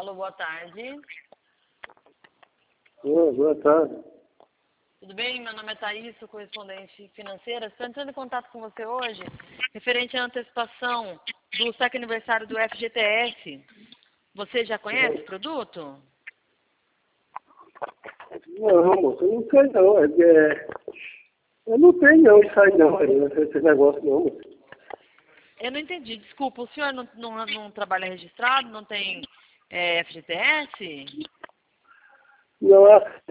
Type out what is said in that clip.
Alô, boa tarde. Boa tarde. Tudo bem? Meu nome é Thaís, sou correspondente financeira. Estou entrando em contato com você hoje, referente à antecipação do saque aniversário do FGTS. Você já conhece o produto? Não, moço, eu não sei não. Eu não tenho não isso aí não, esse negócio não, moço. Eu não entendi, desculpa, o senhor não trabalha registrado, não tem FGTS? Não,